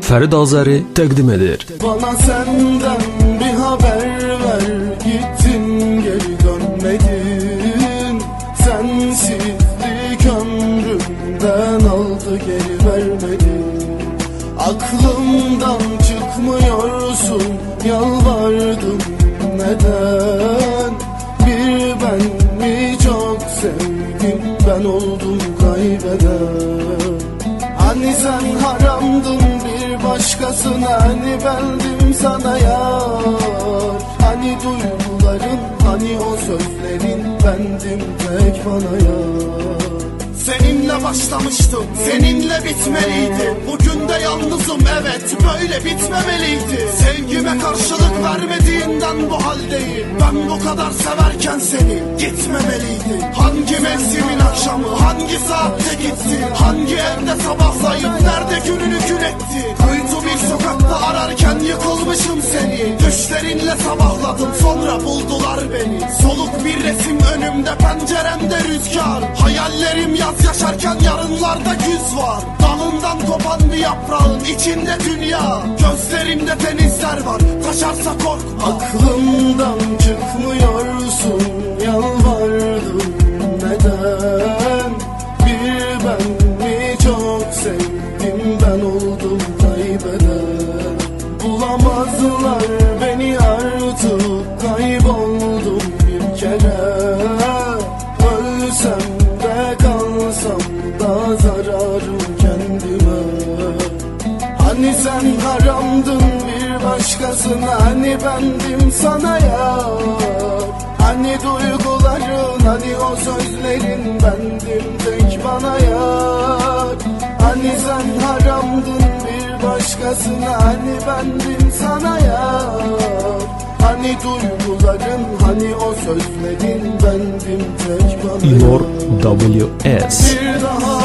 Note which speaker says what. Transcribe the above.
Speaker 1: Ferid Azeri təqdim edir.
Speaker 2: Bana senden bir haber ver, gittin geri dönmedin. Sensizlik ömrümden aldı geri vermedin. Aklımdan çıkmıyorsun, yalvardım neden? Bir ben mi çok sevdim, ben oldum kaybeden. Hani sen haramdın bir başkasına, hani bendim sana yar. Hani duyguların, hani o sözlerin, bendim tek bana yar. Seninle başlamıştım, seninle bitmeliydi. Bugün de yalnızım, evet böyle bitmemeliydi. Sevgime karşılık vermediğinden bu haldeyim. Ben bu kadar severken seni gitmemeliydi. Hangi mevsimin akşamı, hangi saatte gitti? Hangi evde sabahlayıp nerede gününü gün etti? Kuytu bir sokakta ararken yıkılmışım seni. Düşlerinle sabahladım, sonra buldular beni. Soluk bir resim önümde, penceremde rüzgar. Hayallerim yaz yaşarken yarınlarda güz var. Dalından kopan bir yaprağın içinde dünya. Gözlerimde denizler var, taşarsa korkma. Aklımdan çıkmıyorsun, yalvardım neden? Bir ben mi çok sevdim, ben oldum kaybeden. Bulamazlar beni artık, kayboldum bir kere. Ölsem de kalsam da zararım kendime. Hani sen haramdın bir başkasına, hani bendim sana yar. Hani duyguların, hani o sözlerin, bendim tek bana yar. Hani sen haramdın bir başkasına, hani bendim sana yar. Hani duyguların, hani o sözlerin, bendim tek bana yar.
Speaker 1: İlor WS.
Speaker 2: Bir daha